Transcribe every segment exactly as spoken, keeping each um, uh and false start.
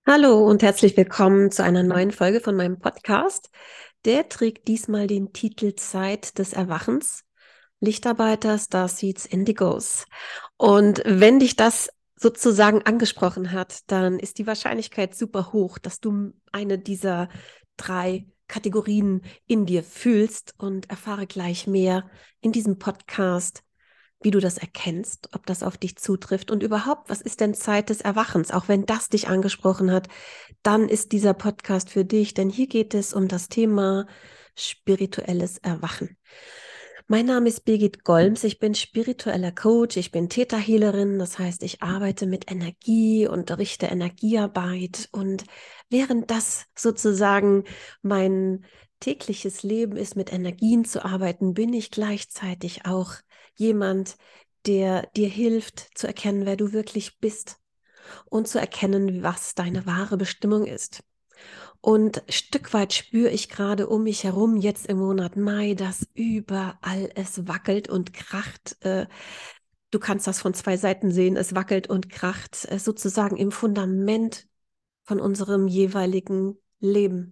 Hallo und herzlich willkommen zu einer neuen Folge von meinem Podcast. Der trägt diesmal den Titel Zeit des Erwachens, Lichtarbeiter, Starseeds, Indigos. Und wenn dich das sozusagen angesprochen hat, dann ist die Wahrscheinlichkeit super hoch, dass du eine dieser drei Kategorien in dir fühlst, und erfahre gleich mehr in diesem Podcast, wie du das erkennst, ob das auf dich zutrifft und überhaupt, was ist denn Zeit des Erwachens? Auch wenn das dich angesprochen hat, dann ist dieser Podcast für dich, denn hier geht es um das Thema spirituelles Erwachen. Mein Name ist Birgit Golms, ich bin spiritueller Coach, ich bin Theta-Healerin, das heißt, ich arbeite mit Energie, unterrichte Energiearbeit, und während das sozusagen mein tägliches Leben ist, mit Energien zu arbeiten, bin ich gleichzeitig auch jemand, der dir hilft zu erkennen, wer du wirklich bist und zu erkennen, was deine wahre Bestimmung ist. Und Stück weit spüre ich gerade um mich herum, jetzt im Monat Mai, dass überall es wackelt und kracht. Äh, Du kannst das von zwei Seiten sehen. Es wackelt und kracht, äh, sozusagen im Fundament von unserem jeweiligen Leben.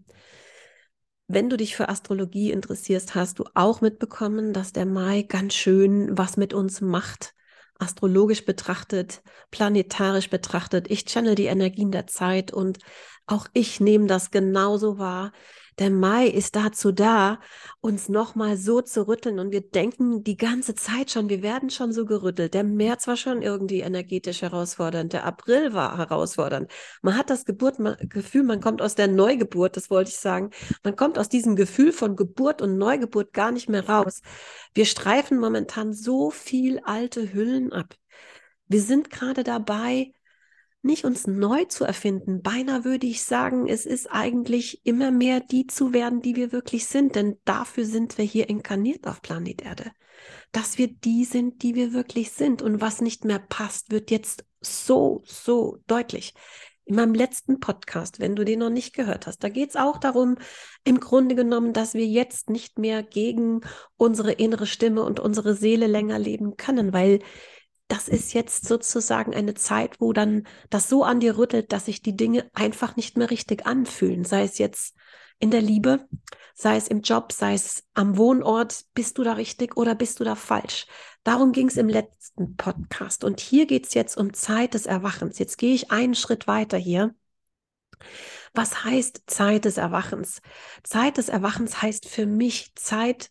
Wenn du dich für Astrologie interessierst, hast du auch mitbekommen, dass der Mai ganz schön was mit uns macht. Astrologisch betrachtet, planetarisch betrachtet. Ich channel die Energien der Zeit, und auch ich nehme das genauso wahr. Der Mai ist dazu da, uns nochmal so zu rütteln, und wir denken die ganze Zeit schon, wir werden schon so gerüttelt. Der März war schon irgendwie energetisch herausfordernd, der April war herausfordernd. Man hat das Geburt, man, Gefühl, man kommt aus der Neugeburt, das wollte ich sagen. Man kommt aus diesem Gefühl von Geburt und Neugeburt gar nicht mehr raus. Wir streifen momentan so viel alte Hüllen ab. Wir sind gerade dabei, nicht uns neu zu erfinden. Beinahe würde ich sagen, es ist eigentlich immer mehr die zu werden, die wir wirklich sind. Denn dafür sind wir hier inkarniert auf Planet Erde. Dass wir die sind, die wir wirklich sind. Und was nicht mehr passt, wird jetzt so, so deutlich. In meinem letzten Podcast, wenn du den noch nicht gehört hast, da geht es auch darum, im Grunde genommen, dass wir jetzt nicht mehr gegen unsere innere Stimme und unsere Seele länger leben können, weil das ist jetzt sozusagen eine Zeit, wo dann das so an dir rüttelt, dass sich die Dinge einfach nicht mehr richtig anfühlen. Sei es jetzt in der Liebe, sei es im Job, sei es am Wohnort. Bist du da richtig oder bist du da falsch? Darum ging es im letzten Podcast. Und hier geht es jetzt um Zeit des Erwachens. Jetzt gehe ich einen Schritt weiter hier. Was heißt Zeit des Erwachens? Zeit des Erwachens heißt für mich Zeit,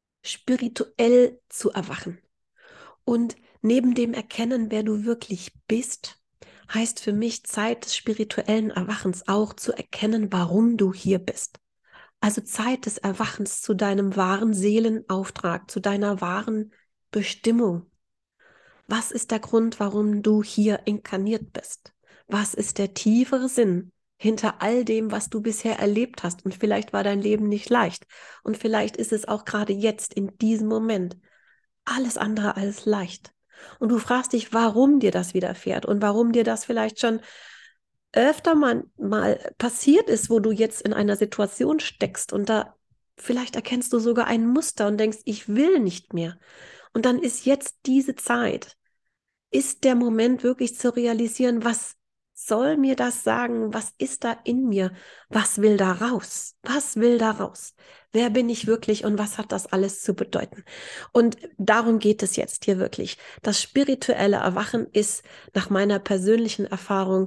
spirituell zu erwachen. Und neben dem Erkennen, wer du wirklich bist, heißt für mich Zeit des spirituellen Erwachens auch zu erkennen, warum du hier bist. Also Zeit des Erwachens zu deinem wahren Seelenauftrag, zu deiner wahren Bestimmung. Was ist der Grund, warum du hier inkarniert bist? Was ist der tiefere Sinn hinter all dem, was du bisher erlebt hast? Und vielleicht war dein Leben nicht leicht. Und vielleicht ist es auch gerade jetzt, in diesem Moment, alles andere als leicht. Und du fragst dich, warum dir das widerfährt und warum dir das vielleicht schon öfter mal, mal passiert ist, wo du jetzt in einer Situation steckst, und da vielleicht erkennst du sogar ein Muster und denkst, ich will nicht mehr. Und dann ist jetzt diese Zeit, ist der Moment wirklich zu realisieren, was soll mir das sagen? Was ist da in mir? Was will da raus? Was will da raus? Wer bin ich wirklich und was hat das alles zu bedeuten? Und darum geht es jetzt hier wirklich. Das spirituelle Erwachen ist nach meiner persönlichen Erfahrung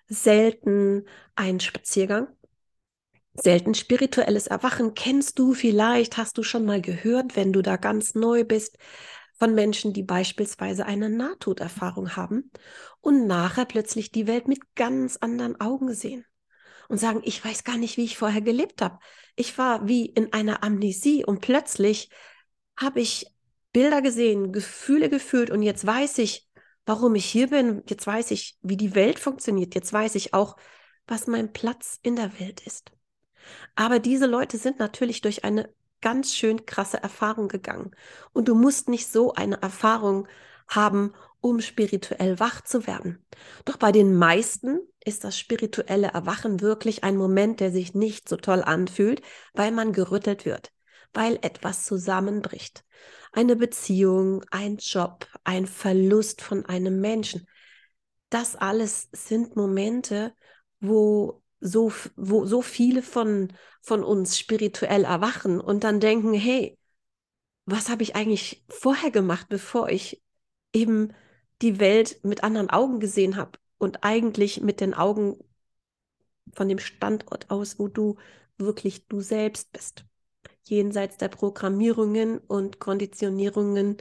selten ein Spaziergang. Selten spirituelles Erwachen kennst du vielleicht, hast du schon mal gehört, wenn du da ganz neu bist, von Menschen, die beispielsweise eine Nahtoderfahrung haben und nachher plötzlich die Welt mit ganz anderen Augen sehen und sagen, ich weiß gar nicht, wie ich vorher gelebt habe. Ich war wie in einer Amnesie, und plötzlich habe ich Bilder gesehen, Gefühle gefühlt, und jetzt weiß ich, warum ich hier bin. Jetzt weiß ich, wie die Welt funktioniert. Jetzt weiß ich auch, was mein Platz in der Welt ist. Aber diese Leute sind natürlich durch eine ganz schön krasse Erfahrung gegangen. Und du musst nicht so eine Erfahrung haben, um spirituell wach zu werden. Doch bei den meisten ist das spirituelle Erwachen wirklich ein Moment, der sich nicht so toll anfühlt, weil man gerüttelt wird, weil etwas zusammenbricht. Eine Beziehung, ein Job, ein Verlust von einem Menschen. Das alles sind Momente, wo so, wo so viele von, von uns spirituell erwachen und dann denken, hey, was habe ich eigentlich vorher gemacht, bevor ich eben die Welt mit anderen Augen gesehen habe und eigentlich mit den Augen von dem Standort aus, wo du wirklich du selbst bist, jenseits der Programmierungen und Konditionierungen,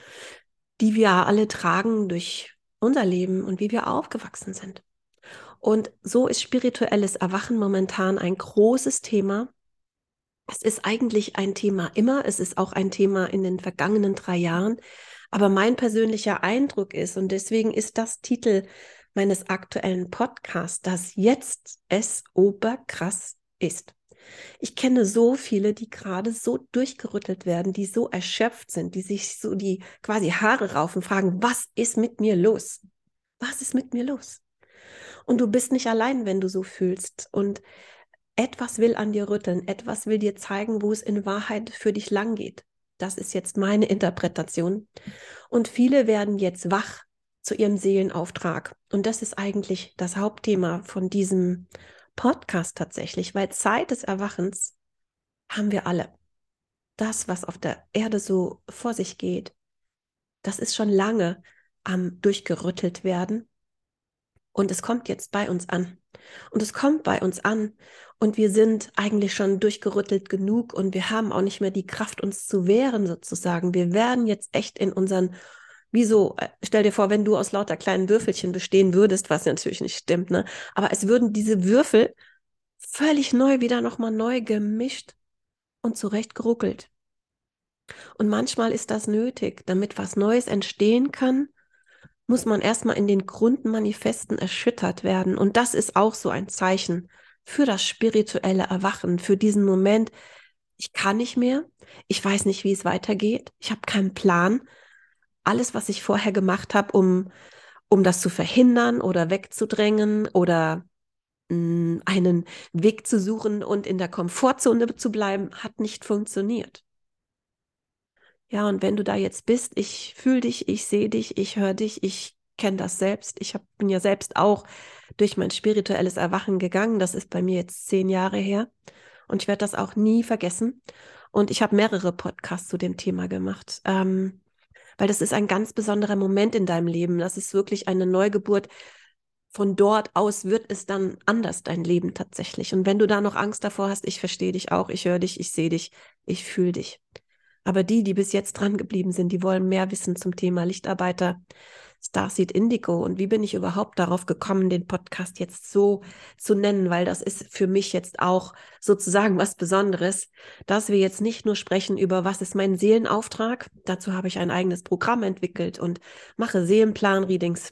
die wir alle tragen durch unser Leben und wie wir aufgewachsen sind. Und so ist spirituelles Erwachen momentan ein großes Thema. Es ist eigentlich ein Thema immer, es ist auch ein Thema in den vergangenen drei Jahren. Aber mein persönlicher Eindruck ist, und deswegen ist das Titel meines aktuellen Podcasts, dass jetzt es oberkrass ist. Ich kenne so viele, die gerade so durchgerüttelt werden, die so erschöpft sind, die sich so die quasi Haare raufen, fragen, was ist mit mir los? Was ist mit mir los? Und du bist nicht allein, wenn du so fühlst. Und etwas will an dir rütteln, etwas will dir zeigen, wo es in Wahrheit für dich lang geht. Das ist jetzt meine Interpretation. Und viele werden jetzt wach zu ihrem Seelenauftrag. Und das ist eigentlich das Hauptthema von diesem Podcast tatsächlich, weil Zeit des Erwachens haben wir alle. Das, was auf der Erde so vor sich geht, das ist schon lange am durchgerüttelt werden. Und es kommt jetzt bei uns an. Und es kommt bei uns an. Und wir sind eigentlich schon durchgerüttelt genug und wir haben auch nicht mehr die Kraft, uns zu wehren sozusagen. Wir werden jetzt echt in unseren, wieso, stell dir vor, wenn du aus lauter kleinen Würfelchen bestehen würdest, was natürlich nicht stimmt, ne? Aber es würden diese Würfel völlig neu wieder nochmal neu gemischt und zurecht geruckelt. Und manchmal ist das nötig, damit was Neues entstehen kann, muss man erstmal in den Grundmanifesten erschüttert werden. Und das ist auch so ein Zeichen für das spirituelle Erwachen, für diesen Moment, ich kann nicht mehr, ich weiß nicht, wie es weitergeht, ich habe keinen Plan. Alles, was ich vorher gemacht habe, um, um das zu verhindern oder wegzudrängen oder mh, einen Weg zu suchen und in der Komfortzone zu bleiben, hat nicht funktioniert. Ja, und wenn du da jetzt bist, ich fühle dich, ich sehe dich, ich höre dich, ich kenne das selbst. Ich hab, bin ja selbst auch durch mein spirituelles Erwachen gegangen. Das ist bei mir jetzt zehn Jahre her und ich werde das auch nie vergessen. Und ich habe mehrere Podcasts zu dem Thema gemacht, ähm, weil das ist ein ganz besonderer Moment in deinem Leben. Das ist wirklich eine Neugeburt. Von dort aus wird es dann anders, dein Leben tatsächlich. Und wenn du da noch Angst davor hast, ich verstehe dich auch, ich höre dich, ich sehe dich, ich fühle dich. Aber die, die bis jetzt dran geblieben sind, die wollen mehr wissen zum Thema Lichtarbeiter, Starseed Indigo. Und wie bin ich überhaupt darauf gekommen, den Podcast jetzt so zu nennen? Weil das ist für mich jetzt auch sozusagen was Besonderes, dass wir jetzt nicht nur sprechen über, was ist mein Seelenauftrag. Dazu habe ich ein eigenes Programm entwickelt und mache Seelenplan-Readings.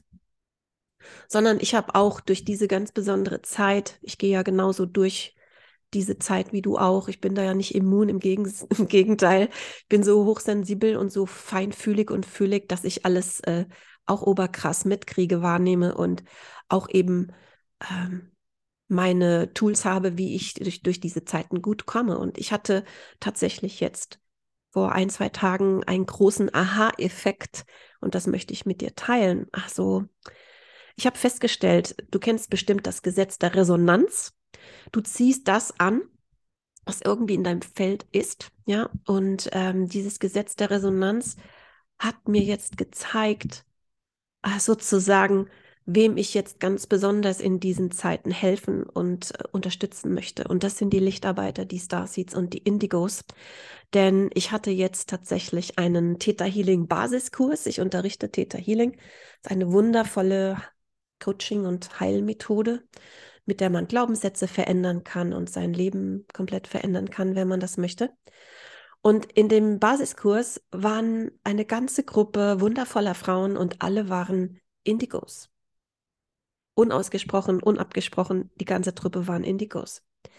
Sondern ich habe auch durch diese ganz besondere Zeit, ich gehe ja genauso durch diese Zeit wie du auch. Ich bin da ja nicht immun, im, Gegen im Gegenteil. Ich bin so hochsensibel und so feinfühlig und fühlig, dass ich alles äh, auch oberkrass mitkriege, wahrnehme und auch eben ähm, meine Tools habe, wie ich durch, durch diese Zeiten gut komme. Und ich hatte tatsächlich jetzt vor ein, zwei Tagen einen großen Aha-Effekt und das möchte ich mit dir teilen. Ach so, ich habe festgestellt, du kennst bestimmt das Gesetz der Resonanz. Du ziehst das an, was irgendwie in deinem Feld ist, ja, und ähm, dieses Gesetz der Resonanz hat mir jetzt gezeigt, äh, sozusagen, wem ich jetzt ganz besonders in diesen Zeiten helfen und äh, unterstützen möchte. Und das sind die Lichtarbeiter, die Starseeds und die Indigos. Denn ich hatte jetzt tatsächlich einen Theta Healing Basiskurs. Ich unterrichte Theta Healing. Das ist eine wundervolle Coaching- und Heilmethode, mit der man Glaubenssätze verändern kann und sein Leben komplett verändern kann, wenn man das möchte. Und in dem Basiskurs waren eine ganze Gruppe wundervoller Frauen und alle waren Indigos. Unausgesprochen, unabgesprochen, die ganze Truppe waren Indigos.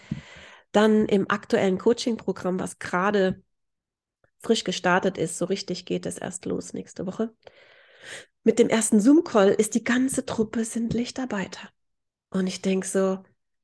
Dann im aktuellen Coaching-Programm, was gerade frisch gestartet ist, so richtig geht es erst los nächste Woche. Mit dem ersten Zoom-Call ist die ganze Truppe sind Lichtarbeiter. Und ich denke so,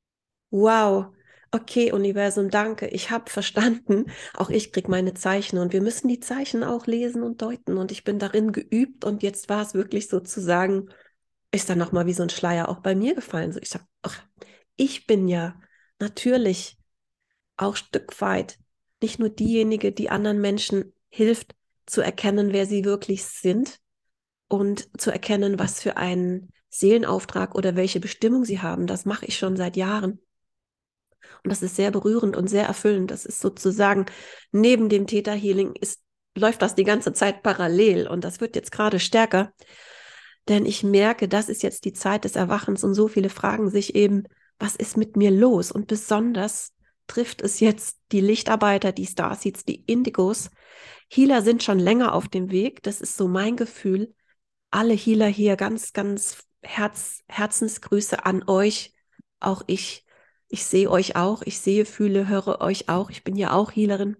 wow, okay, Universum, danke, ich habe verstanden, auch ich kriege meine Zeichen und wir müssen die Zeichen auch lesen und deuten und ich bin darin geübt und jetzt war es wirklich sozusagen, ist dann nochmal wie so ein Schleier auch bei mir gefallen. So, ich sage, ich bin ja natürlich auch Stück weit nicht nur diejenige, die anderen Menschen hilft, zu erkennen, wer sie wirklich sind und zu erkennen, was für einen Seelenauftrag oder welche Bestimmung sie haben. Das mache ich schon seit Jahren. Und das ist sehr berührend und sehr erfüllend. Das ist sozusagen neben dem Theta Healing ist, läuft das die ganze Zeit parallel. Und das wird jetzt gerade stärker, denn ich merke, das ist jetzt die Zeit des Erwachens und so viele fragen sich eben, was ist mit mir los? Und besonders trifft es jetzt die Lichtarbeiter, die Starseeds, die Indigos. Healer sind schon länger auf dem Weg. Das ist so mein Gefühl. Alle Healer hier, ganz, ganz Herz, Herzensgrüße an euch. Auch ich. Ich sehe euch auch. Ich sehe, fühle, höre euch auch. Ich bin ja auch Healerin.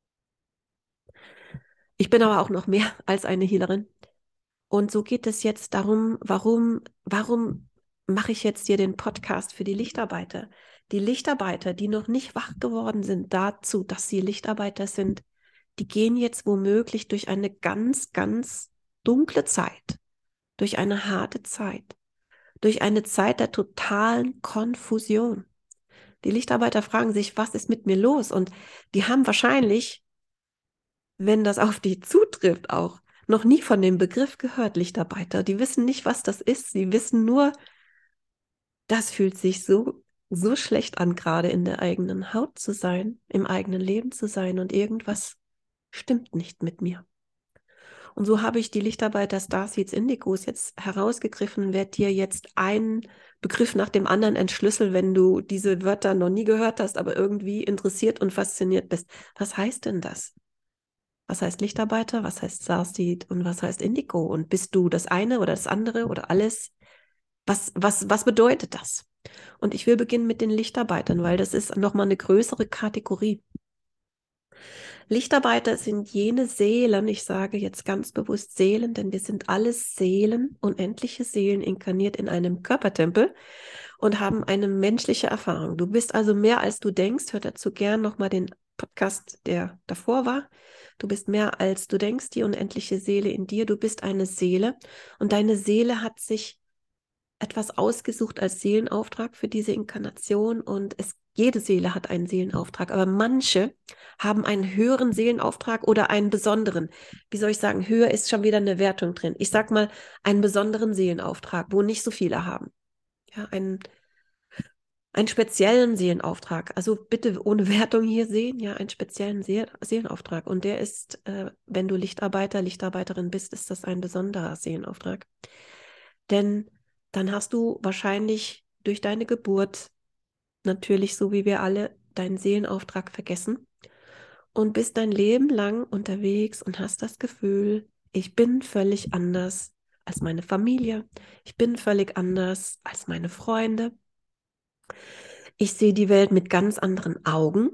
Ich bin aber auch noch mehr als eine Healerin. Und so geht es jetzt darum, warum, warum mache ich jetzt hier den Podcast für die Lichtarbeiter? Die Lichtarbeiter, die noch nicht wach geworden sind dazu, dass sie Lichtarbeiter sind, die gehen jetzt womöglich durch eine ganz, ganz dunkle Zeit, durch eine harte Zeit, durch eine Zeit der totalen Konfusion. Die Lichtarbeiter fragen sich, was ist mit mir los? Und die haben wahrscheinlich, wenn das auf die zutrifft, auch noch nie von dem Begriff gehört, Lichtarbeiter. Die wissen nicht, was das ist. Sie wissen nur, das fühlt sich so, so schlecht an, gerade in der eigenen Haut zu sein, im eigenen Leben zu sein und irgendwas stimmt nicht mit mir. Und so habe ich die Lichtarbeiter Starseeds Indigos jetzt herausgegriffen, werde dir jetzt einen Begriff nach dem anderen entschlüsseln, wenn du diese Wörter noch nie gehört hast, aber irgendwie interessiert und fasziniert bist. Was heißt denn das? Was heißt Lichtarbeiter? Was heißt Starseed? Und was heißt Indigo? Und bist du das eine oder das andere oder alles? Was, was, was bedeutet das? Und ich will beginnen mit den Lichtarbeitern, weil das ist nochmal eine größere Kategorie. Lichtarbeiter sind jene Seelen, ich sage jetzt ganz bewusst Seelen, denn wir sind alles Seelen, unendliche Seelen inkarniert in einem Körpertempel und haben eine menschliche Erfahrung. Du bist also mehr als du denkst. Hör dazu gern nochmal den Podcast, der davor war. Du bist mehr als du denkst, die unendliche Seele in dir. Du bist eine Seele und deine Seele hat sich etwas ausgesucht als Seelenauftrag für diese Inkarnation und es, jede Seele hat einen Seelenauftrag, aber manche haben einen höheren Seelenauftrag oder einen besonderen. Wie soll ich sagen, höher ist schon wieder eine Wertung drin. Ich sag mal, einen besonderen Seelenauftrag, wo nicht so viele haben. Ja, einen, einen speziellen Seelenauftrag. Also bitte ohne Wertung hier sehen, ja, einen speziellen See Seelenauftrag. Und der ist, äh, wenn du Lichtarbeiter, Lichtarbeiterin bist, ist das ein besonderer Seelenauftrag. Denn dann hast du wahrscheinlich durch deine Geburt natürlich, so wie wir alle, deinen Seelenauftrag vergessen und bist dein Leben lang unterwegs und hast das Gefühl, ich bin völlig anders als meine Familie, ich bin völlig anders als meine Freunde. Ich sehe die Welt mit ganz anderen Augen.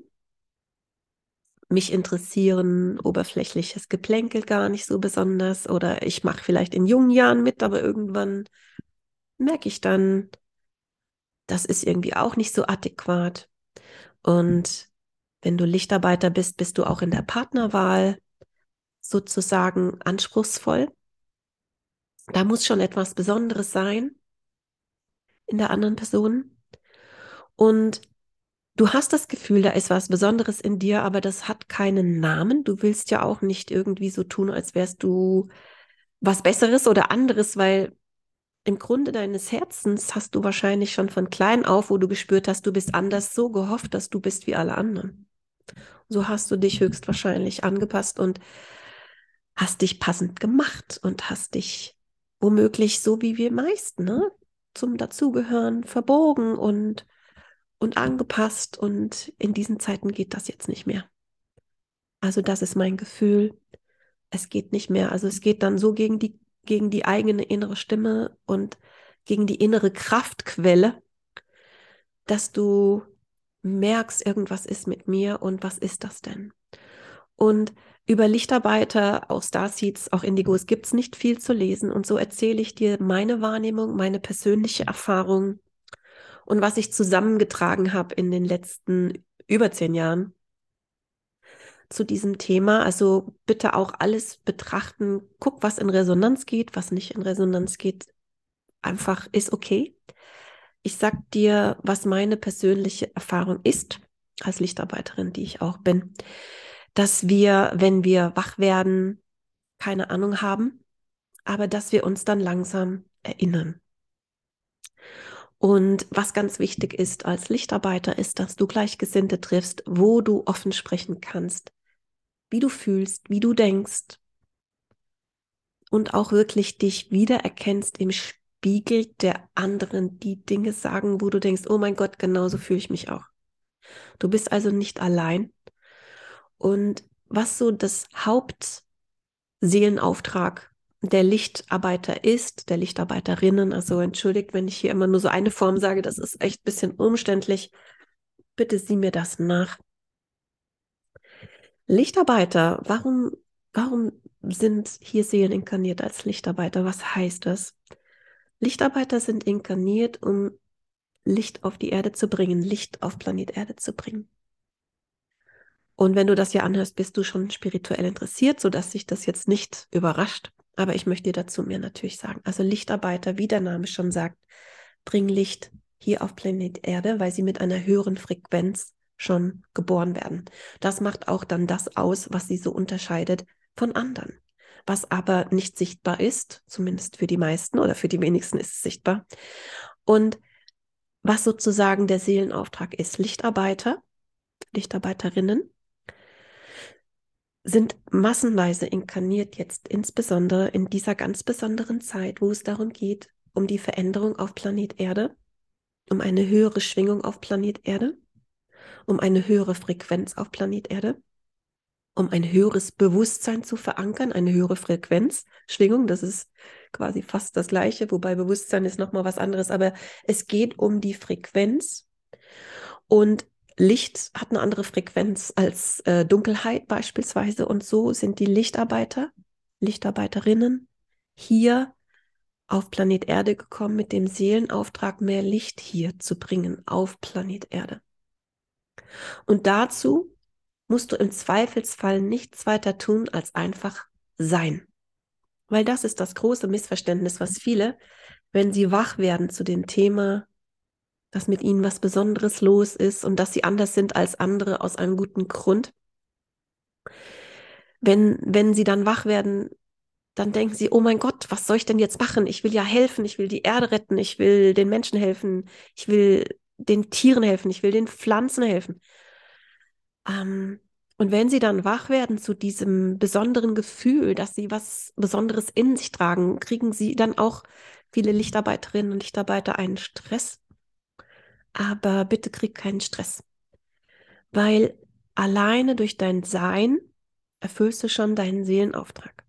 Mich interessieren oberflächliches Geplänkel gar nicht so besonders oder ich mache vielleicht in jungen Jahren mit, aber irgendwann merke ich dann, das ist irgendwie auch nicht so adäquat. Und wenn du Lichtarbeiter bist, bist du auch in der Partnerwahl sozusagen anspruchsvoll. Da muss schon etwas Besonderes sein in der anderen Person. Und du hast das Gefühl, da ist was Besonderes in dir, aber das hat keinen Namen. Du willst ja auch nicht irgendwie so tun, als wärst du was Besseres oder anderes, weil im Grunde deines Herzens hast du wahrscheinlich schon von klein auf, wo du gespürt hast, du bist anders, so gehofft, dass du bist wie alle anderen. So hast du dich höchstwahrscheinlich angepasst und hast dich passend gemacht und hast dich womöglich so wie wir meisten, ne, zum Dazugehören verbogen und, und angepasst. Und in diesen Zeiten geht das jetzt nicht mehr. Also das ist mein Gefühl. Es geht nicht mehr. Also es geht dann so gegen die, gegen die eigene innere Stimme und gegen die innere Kraftquelle, dass du merkst, irgendwas ist mit mir und was ist das denn? Und über Lichtarbeiter, auch Starseeds, auch Indigos gibt es nicht viel zu lesen. Und so erzähle ich dir meine Wahrnehmung, meine persönliche Erfahrung und was ich zusammengetragen habe in den letzten über zehn Jahren zu diesem Thema. Also bitte auch alles betrachten. Guck, was in Resonanz geht, was nicht in Resonanz geht. Einfach ist okay. ich sag dir, was meine persönliche Erfahrung ist, als Lichtarbeiterin, die ich auch bin, dass wir, wenn wir wach werden, keine Ahnung haben, aber dass wir uns dann langsam erinnern. Und was ganz wichtig ist als Lichtarbeiter, ist, dass du Gleichgesinnte triffst, wo du offen sprechen kannst, wie du fühlst, wie du denkst und auch wirklich dich wiedererkennst im Spiegel der anderen, die Dinge sagen, wo du denkst, oh mein Gott, genauso fühle ich mich auch. Du bist also nicht allein. Und was so das Hauptseelenauftrag der Lichtarbeiter ist, der Lichtarbeiterinnen, also entschuldigt, wenn ich hier immer nur so eine Form sage, das ist echt ein bisschen umständlich. Bitte sieh mir das nach. Lichtarbeiter, warum, warum sind hier Seelen inkarniert als Lichtarbeiter? Was heißt das? Lichtarbeiter sind inkarniert, um Licht auf die Erde zu bringen, Licht auf Planet Erde zu bringen. Und wenn du das hier anhörst, bist du schon spirituell interessiert, sodass sich das jetzt nicht überrascht. Aber ich möchte dir dazu mehr natürlich sagen. Also Lichtarbeiter, wie der Name schon sagt, bringen Licht hier auf Planet Erde, weil sie mit einer höheren Frequenz schon geboren werden. Das macht auch dann das aus, was sie so unterscheidet von anderen. Was aber nicht sichtbar ist, zumindest für die meisten oder für die wenigsten ist es sichtbar. Und was sozusagen der Seelenauftrag ist, Lichtarbeiter, Lichtarbeiterinnen, sind massenweise inkarniert jetzt, insbesondere in dieser ganz besonderen Zeit, wo es darum geht, um die Veränderung auf Planet Erde, um eine höhere Schwingung auf Planet Erde, um eine höhere Frequenz auf Planet Erde, um ein höheres Bewusstsein zu verankern, eine höhere Frequenz, Schwingung, das ist quasi fast das Gleiche, wobei Bewusstsein ist nochmal was anderes, aber es geht um die Frequenz und Licht hat eine andere Frequenz als äh, Dunkelheit beispielsweise und so sind die Lichtarbeiter, Lichtarbeiterinnen hier auf Planet Erde gekommen mit dem Seelenauftrag, mehr Licht hier zu bringen auf Planet Erde. Und dazu musst du im Zweifelsfall nichts weiter tun, als einfach sein. Weil das ist das große Missverständnis, was viele, wenn sie wach werden zu dem Thema, dass mit ihnen was Besonderes los ist und dass sie anders sind als andere aus einem guten Grund. Wenn, wenn sie dann wach werden, dann denken sie, oh mein Gott, was soll ich denn jetzt machen? Ich will ja helfen, ich will die Erde retten, ich will den Menschen helfen, ich will den Tieren helfen, ich will den Pflanzen helfen. Ähm, und wenn sie dann wach werden zu diesem besonderen Gefühl, dass sie was Besonderes in sich tragen, kriegen sie dann auch viele Lichtarbeiterinnen und Lichtarbeiter einen Stress. Aber bitte krieg keinen Stress, weil alleine durch dein Sein erfüllst du schon deinen Seelenauftrag.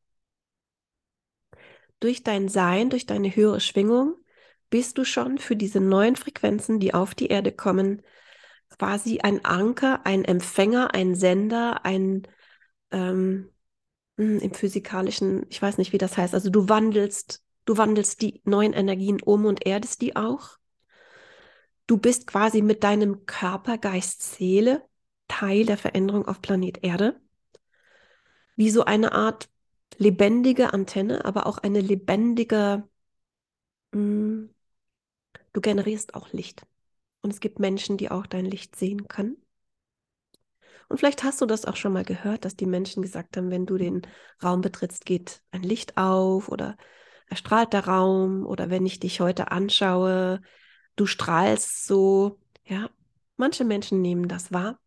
Durch dein Sein, durch deine höhere Schwingung bist du schon für diese neuen Frequenzen, die auf die Erde kommen, quasi ein Anker, ein Empfänger, ein Sender, ein ähm, im Physikalischen, ich weiß nicht, wie das heißt, also du wandelst, du wandelst die neuen Energien um und erdest die auch. Du bist quasi mit deinem Körper, Geist, Seele Teil der Veränderung auf Planet Erde. Wie so eine Art lebendige Antenne, aber auch eine lebendige, mh, du generierst auch Licht. Und es gibt Menschen, die auch dein Licht sehen können. Und vielleicht hast du das auch schon mal gehört, dass die Menschen gesagt haben, wenn du den Raum betrittst, geht ein Licht auf oder erstrahlt der Raum oder wenn ich dich heute anschaue, du strahlst so. Ja, manche Menschen nehmen das wahr.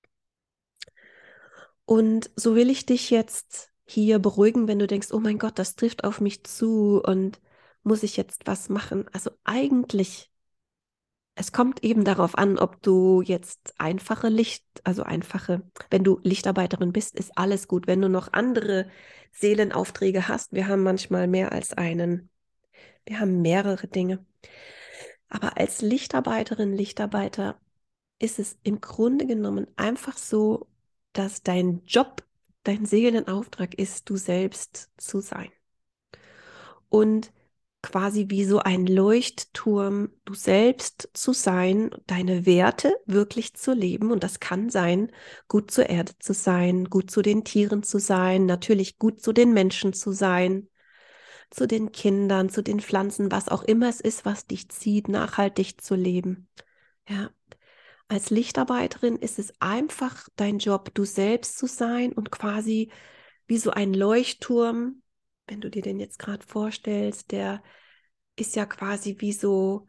Und so will ich dich jetzt hier beruhigen, wenn du denkst, oh mein Gott, das trifft auf mich zu und muss ich jetzt was machen? Also eigentlich, es kommt eben darauf an, ob du jetzt einfache Licht, also einfache, wenn du Lichtarbeiterin bist, ist alles gut. Wenn du noch andere Seelenaufträge hast, wir haben manchmal mehr als einen, wir haben mehrere Dinge. Aber als Lichtarbeiterin, Lichtarbeiter ist es im Grunde genommen einfach so, dass dein Job, dein Seelenauftrag ist, du selbst zu sein. Und quasi wie so ein Leuchtturm, du selbst zu sein, deine Werte wirklich zu leben. Und das kann sein, gut zur Erde zu sein, gut zu den Tieren zu sein, natürlich gut zu den Menschen zu sein. zu den Kindern, zu den Pflanzen, was auch immer es ist, was dich zieht, nachhaltig zu leben. Ja. Als Lichtarbeiterin ist es einfach dein Job, du selbst zu sein und quasi wie so ein Leuchtturm, wenn du dir den jetzt gerade vorstellst, der ist ja quasi wie so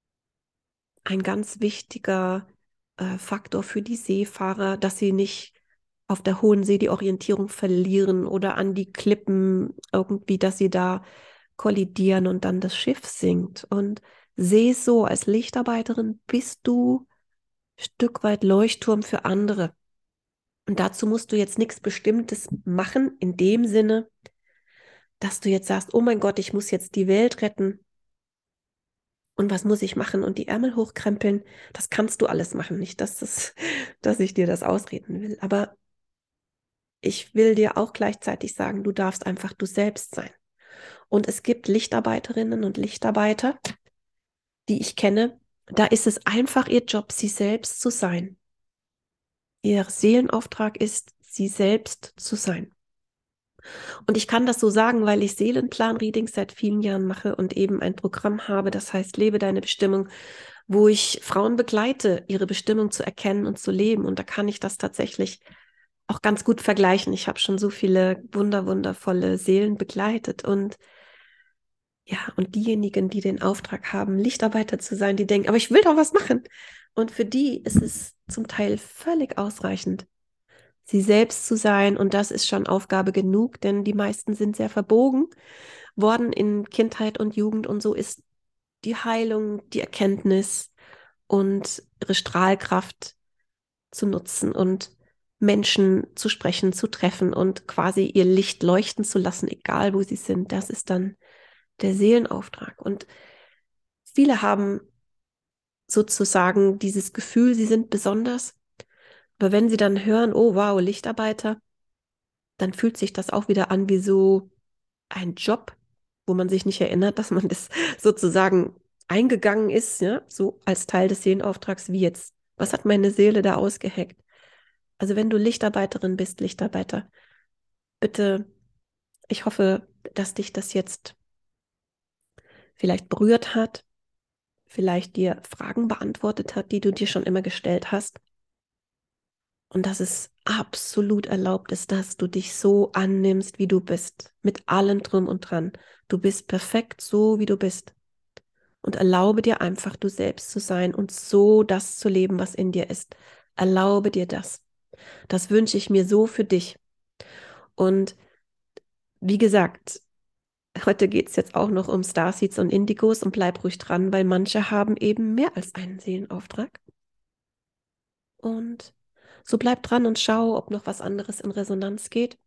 ein ganz wichtiger äh, Faktor für die Seefahrer, dass sie nicht auf der hohen See die Orientierung verlieren oder an die Klippen irgendwie, dass sie da kollidieren und dann das Schiff sinkt. Und seh es so, als Lichtarbeiterin bist du ein Stück weit Leuchtturm für andere. Und dazu musst du jetzt nichts Bestimmtes machen, in dem Sinne, dass du jetzt sagst, oh mein Gott, ich muss jetzt die Welt retten. Und was muss ich machen? Und die Ärmel hochkrempeln, das kannst du alles machen. Nicht, dass, das, dass ich dir das ausreden will. Aber ich will dir auch gleichzeitig sagen, du darfst einfach du selbst sein. Und es gibt Lichtarbeiterinnen und Lichtarbeiter, die ich kenne, da ist es einfach ihr Job, sie selbst zu sein. Ihr Seelenauftrag ist, sie selbst zu sein. Und ich kann das so sagen, weil ich Seelenplan-Readings seit vielen Jahren mache und eben ein Programm habe, das heißt, lebe deine Bestimmung, wo ich Frauen begleite, ihre Bestimmung zu erkennen und zu leben. Und da kann ich das tatsächlich auch ganz gut vergleichen. Ich habe schon so viele wunder, wundervolle Seelen begleitet. Und ja, und diejenigen, die den Auftrag haben, Lichtarbeiter zu sein, die denken, aber ich will doch was machen. Und für die ist es zum Teil völlig ausreichend, sie selbst zu sein. Und das ist schon Aufgabe genug, denn die meisten sind sehr verbogen worden in Kindheit und Jugend. Und so ist die Heilung, die Erkenntnis und ihre Strahlkraft zu nutzen und Menschen zu sprechen, zu treffen und quasi ihr Licht leuchten zu lassen, egal wo sie sind. Das ist dann der Seelenauftrag. Und viele haben sozusagen dieses Gefühl, sie sind besonders. Aber wenn sie dann hören, oh wow, Lichtarbeiter, dann fühlt sich das auch wieder an wie so ein Job, wo man sich nicht erinnert, dass man das sozusagen eingegangen ist, ja, so als Teil des Seelenauftrags, wie jetzt. Was hat meine Seele da ausgeheckt? Also wenn du Lichtarbeiterin bist, Lichtarbeiter, bitte, ich hoffe, dass dich das jetzt vielleicht berührt hat, vielleicht dir Fragen beantwortet hat, die du dir schon immer gestellt hast. Und dass es absolut erlaubt ist, dass du dich so annimmst, wie du bist, mit allem drum und dran. Du bist perfekt so, wie du bist. Und erlaube dir einfach, du selbst zu sein und so das zu leben, was in dir ist. Erlaube dir das. Das wünsche ich mir so für dich. Und wie gesagt, heute geht es jetzt auch noch um Starseeds und Indigos und bleib ruhig dran, weil manche haben eben mehr als einen Seelenauftrag. Und so bleib dran und schau, ob noch was anderes in Resonanz geht.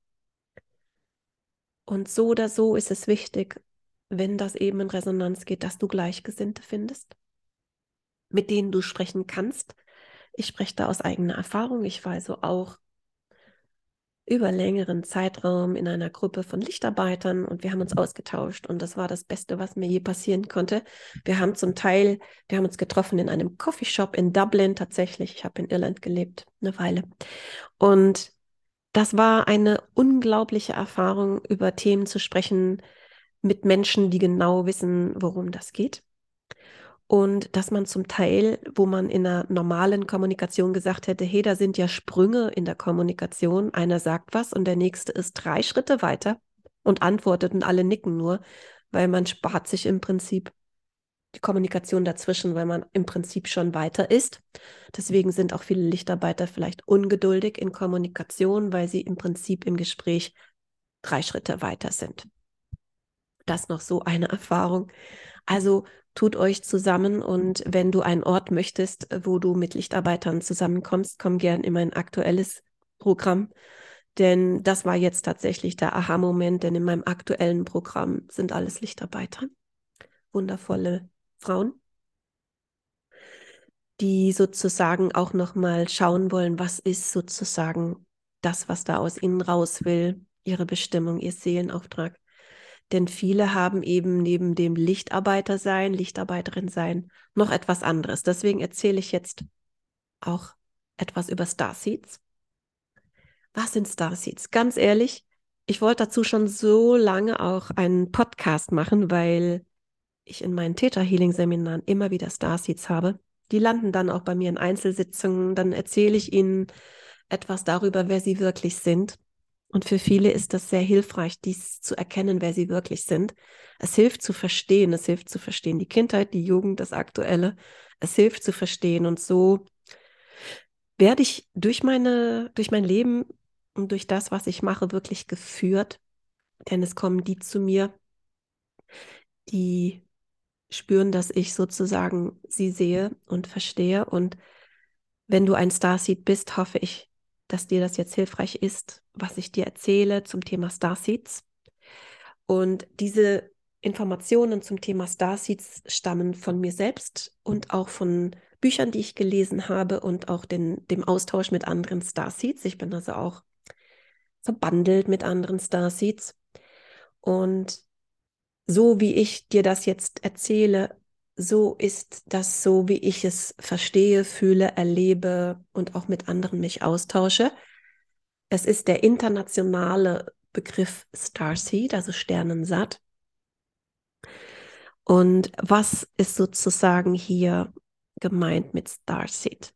Und so oder so ist es wichtig, wenn das eben in Resonanz geht, dass du Gleichgesinnte findest, mit denen du sprechen kannst. Ich spreche da aus eigener Erfahrung. Ich war also auch über längeren Zeitraum in einer Gruppe von Lichtarbeitern und wir haben uns ausgetauscht und das war das Beste, was mir je passieren konnte. Wir haben zum Teil, wir haben uns getroffen in einem Coffeeshop in Dublin tatsächlich. Ich habe in Irland gelebt, eine Weile. Und das war eine unglaubliche Erfahrung, über Themen zu sprechen mit Menschen, die genau wissen, worum das geht. Und dass man zum Teil, wo man in einer normalen Kommunikation gesagt hätte, hey, da sind ja Sprünge in der Kommunikation, einer sagt was und der nächste ist drei Schritte weiter und antwortet und alle nicken nur, weil man spart sich im Prinzip die Kommunikation dazwischen, weil man im Prinzip schon weiter ist. Deswegen sind auch viele Lichtarbeiter vielleicht ungeduldig in Kommunikation, weil sie im Prinzip im Gespräch drei Schritte weiter sind. Das noch so eine Erfahrung. Also tut euch zusammen und wenn du einen Ort möchtest, wo du mit Lichtarbeitern zusammenkommst, komm gern in mein aktuelles Programm, denn das war jetzt tatsächlich der Aha-Moment, denn in meinem aktuellen Programm sind alles Lichtarbeiter, wundervolle Frauen, die sozusagen auch nochmal schauen wollen, was ist sozusagen das, was da aus ihnen raus will, ihre Bestimmung, ihr Seelenauftrag. Denn viele haben eben neben dem Lichtarbeiter sein, Lichtarbeiterin sein, noch etwas anderes. Deswegen erzähle ich jetzt auch etwas über Starseeds. Was sind Starseeds? Ganz ehrlich, ich wollte dazu schon so lange auch einen Podcast machen, weil ich in meinen Theta Healing Seminaren immer wieder Starseeds habe. Die landen dann auch bei mir in Einzelsitzungen. Dann erzähle ich ihnen etwas darüber, wer sie wirklich sind. Und für viele ist das sehr hilfreich, dies zu erkennen, wer sie wirklich sind. Es hilft zu verstehen, es hilft zu verstehen die Kindheit, die Jugend, das Aktuelle. Es hilft zu verstehen. Und so werde ich durch meine, durch mein Leben und durch das, was ich mache, wirklich geführt. Denn es kommen die zu mir, die spüren, dass ich sozusagen sie sehe und verstehe. Und wenn du ein Starseed bist, hoffe ich, dass dir das jetzt hilfreich ist, was ich dir erzähle zum Thema Starseeds. Und diese Informationen zum Thema Starseeds stammen von mir selbst und auch von Büchern, die ich gelesen habe und auch den, dem Austausch mit anderen Starseeds. Ich bin also auch verbandelt mit anderen Starseeds. Und so wie ich dir das jetzt erzähle, so ist das so, wie ich es verstehe, fühle, erlebe und auch mit anderen mich austausche. Es ist der internationale Begriff Starseed, also Sternensaat. Und was ist sozusagen hier gemeint mit Starseed?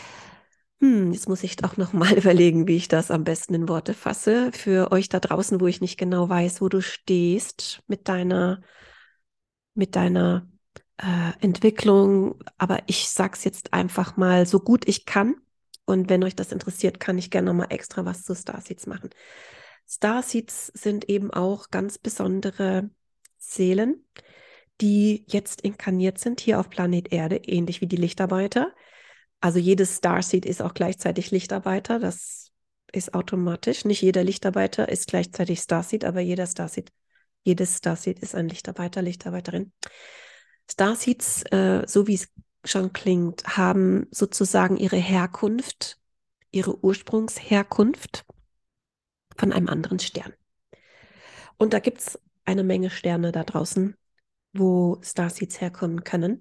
Hm, jetzt muss ich auch noch mal überlegen, wie ich das am besten in Worte fasse. Für euch da draußen, wo ich nicht genau weiß, wo du stehst mit deiner, mit deiner äh, Entwicklung. Aber ich sag's jetzt einfach mal so gut ich kann. Und wenn euch das interessiert, kann ich gerne noch mal extra was zu Starseeds machen. Starseeds sind eben auch ganz besondere Seelen, die jetzt inkarniert sind hier auf Planet Erde, ähnlich wie die Lichtarbeiter. Also jedes Starseed ist auch gleichzeitig Lichtarbeiter. Das ist automatisch. Nicht jeder Lichtarbeiter ist gleichzeitig Starseed, aber jeder Starseed, jedes Starseed ist ein Lichtarbeiter, Lichtarbeiterin. Starseeds, äh, so wie es schon klingt, haben sozusagen ihre Herkunft, ihre Ursprungsherkunft von einem anderen Stern. Und da gibt es eine Menge Sterne da draußen, wo Starseeds herkommen können.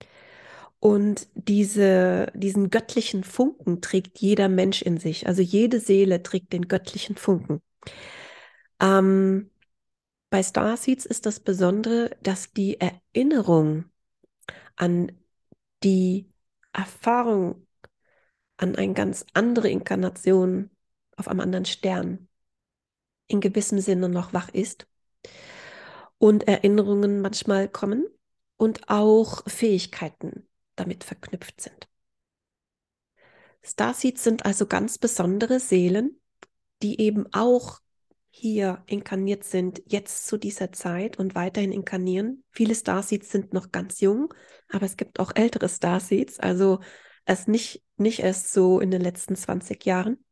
Und diese, diesen göttlichen Funken trägt jeder Mensch in sich. Also jede Seele trägt den göttlichen Funken. Ähm, bei Starseeds ist das Besondere, dass die Erinnerung an die Erfahrung, an eine ganz andere Inkarnation auf einem anderen Stern in gewissem Sinne noch wach ist und Erinnerungen manchmal kommen und auch Fähigkeiten damit verknüpft sind. Starseeds sind also ganz besondere Seelen, die eben auch hier inkarniert sind, jetzt zu dieser Zeit und weiterhin inkarnieren. Viele Starseeds sind noch ganz jung, aber es gibt auch ältere Starseeds, also es nicht, nicht erst so in den letzten zwanzig Jahren.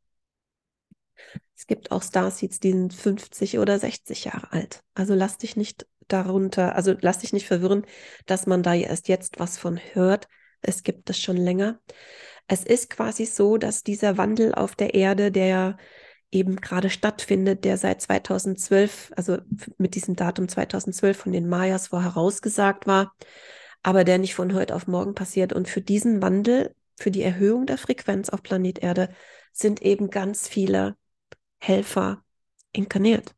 Es gibt auch Starseeds, die sind fünfzig oder sechzig Jahre alt. Also lass dich nicht darunter, also lass dich nicht verwirren, dass man da erst jetzt was von hört. Es gibt es schon länger. Es ist quasi so, dass dieser Wandel auf der Erde, der eben gerade stattfindet, der seit zweitausendzwölf, also mit diesem Datum zweitausendzwölf von den Mayas vorausgesagt war, aber der nicht von heute auf morgen passiert. Und für diesen Wandel, für die Erhöhung der Frequenz auf Planet Erde, sind eben ganz viele Helfer inkarniert.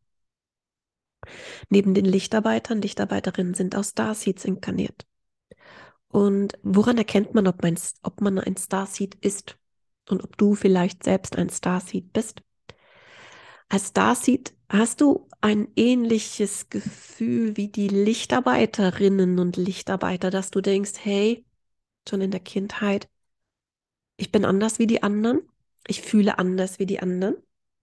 Neben den Lichtarbeitern, Lichtarbeiterinnen sind auch Starseeds inkarniert. Und woran erkennt man, ob man, ob man ein Starseed ist und ob du vielleicht selbst ein Starseed bist? Als Starseed hast du ein ähnliches Gefühl wie die Lichtarbeiterinnen und Lichtarbeiter, dass du denkst, hey, schon in der Kindheit, ich bin anders wie die anderen, ich fühle anders wie die anderen,